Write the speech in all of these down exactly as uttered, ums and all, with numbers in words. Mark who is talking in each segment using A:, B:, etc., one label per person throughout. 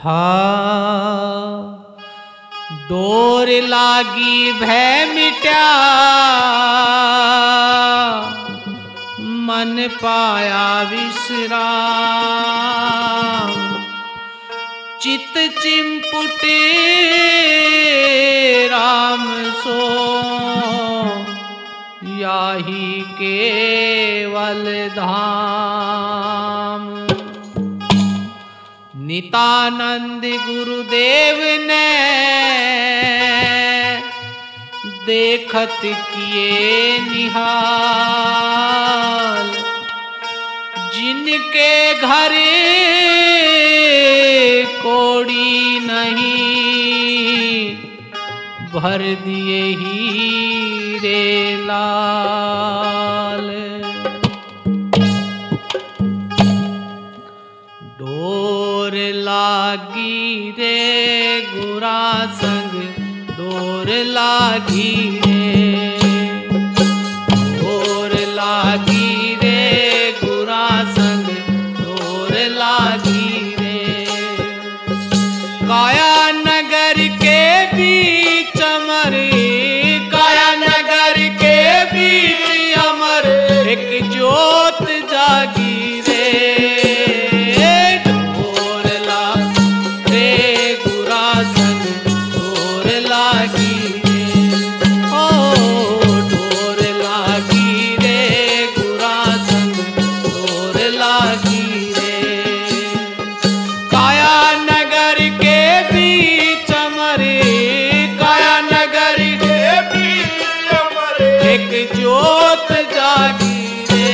A: हा डोर लागी भय मिट्या, मन पाया विश्राम। चित चिंपुटे राम सो, याही केवल धाम। नितानंद गुरुदेव ने देखत किए निहाल, जिनके घरे कोड़ी नहीं, भर दिए हीरे लाल। डोर लागी रे गुरा संग, डोर लागी रे, डोर लागी रे गुरा संग, डोर लागी रे। काया नगर के बीच अमर, काया नगर के बीच अमर, एक ज्योत जागी रे। ज्योत जागी रे,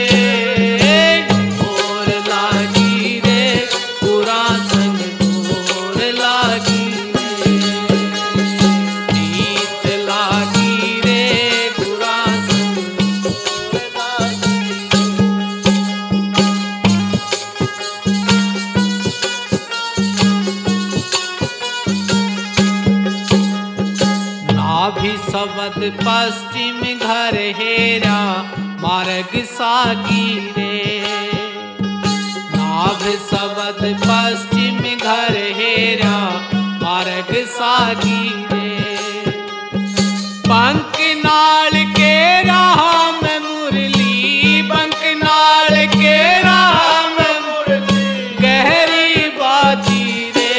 A: डोर लागी रे गुरा संग, डोर लागी रे। प्रीत लागी रे गुरा संग, डोर लागी रे। नाभि सबद पश्चिम घर हेरा, मार्ग सागी रे। नाभ सबद पश्चिम घर हेरा, मार्ग सागी रे। पंख नाल के राम मुरली, पंख नाल के राम मुरली, गहरी बाजी रे।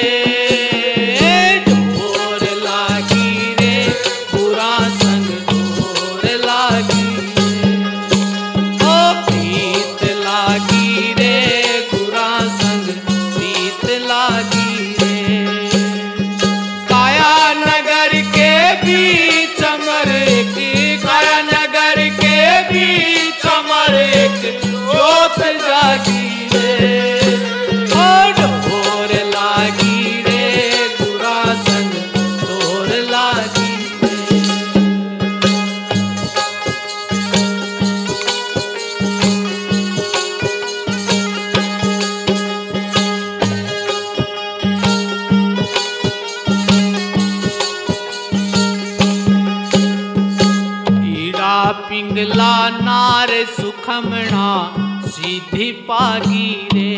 A: डोर लागी रे गुरा संग, डोर लागी रे। ओ प्रीत लागी रे गुरा संग, प्रीत लागी रे। काया नगर के बीच अमर, काया नगर के बीच अमर, एक ज्योत जागी रे। ओ डोर लागी रे गुरा संग, डोर लागी रे। ईड़ा पिंगला नार सुखमणा, सीधी पागी रे।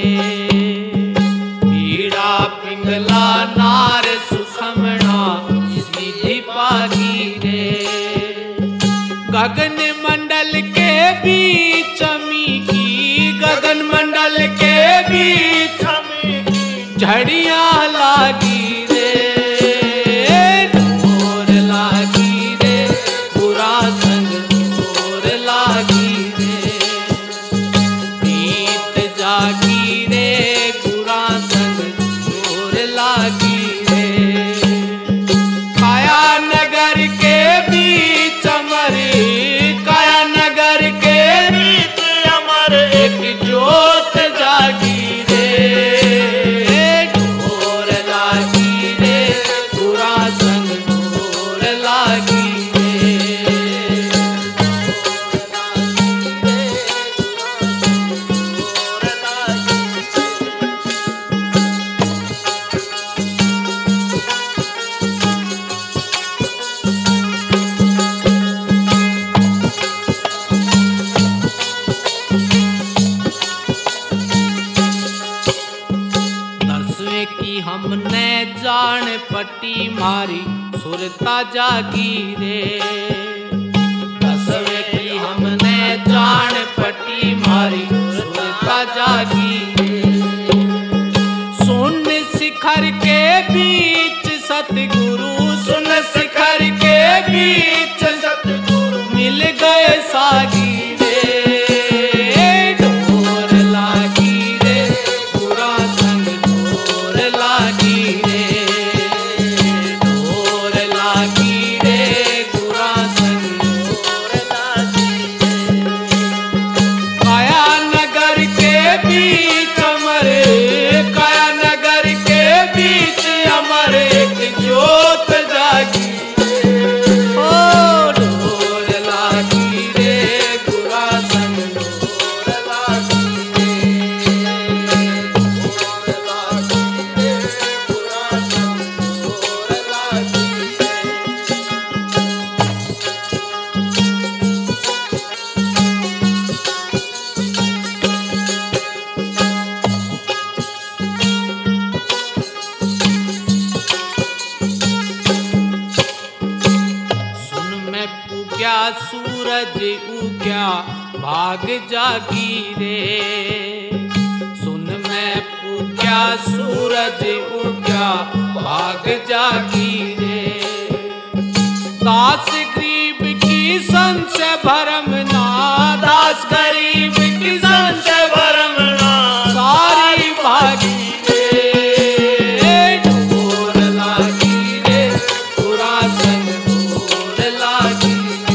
A: ईड़ा पिंगला नार सुखमणा, सीधी पागी रे। गगन मंडल के बीच अमी की, गगन मंडल के बीच अमी की, झड़ियां लागी रे। डोर लागी रे गुरा संग, डोर लागी रे। प्रीत जागी रे गुरा संग, डोर लागी रे। काया नगर के बीच अमर, काया नगर के बीच अमर, एक ज्योत जागी रे। डोर लागी हमने जान पट्टी मारी सुरता जागी रे। दसवें की हमने जान पट्टी मारी सुरता जागी रे। सुन शिखर के बीच सतगुरु, सुन शिखर के बीच सतगुरु मिल गए सागी रे। ढोर लागी रे पूरा संग ढोर लागी रे। ढोर लागी रे पूरा संग ढोर लागी रे। काया नगर के बीच अमर, काया नगर के बीच अमर एक ज्योत जागी। सूरज उग्या भाग जागी रे। सुन मैं पूज्या सूरज उग्या भाग जागी रे। दास गरीब की संशय भरम ना, दास गरीब की संशय भरम ना सारी भागी रे। ढोर लागी रे पूरा संग ढोर लागी।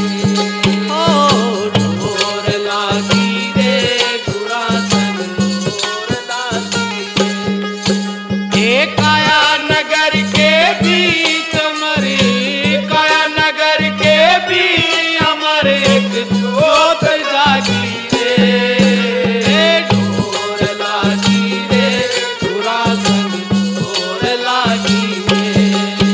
A: काया नगर के बीच अमर, काया नगर के बीच अमर एक ज्योत जागी रे। ढोर लागी रे पूरा संग ढोर लागी रे।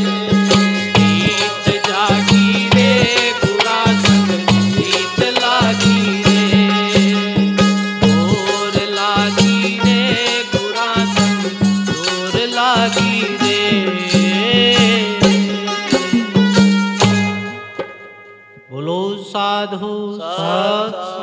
A: गीत जागी रे पूरा संग गीत लागी रे। ढोर लागी रे पूरा संग ढोर लागी रे। बोलो साधु साध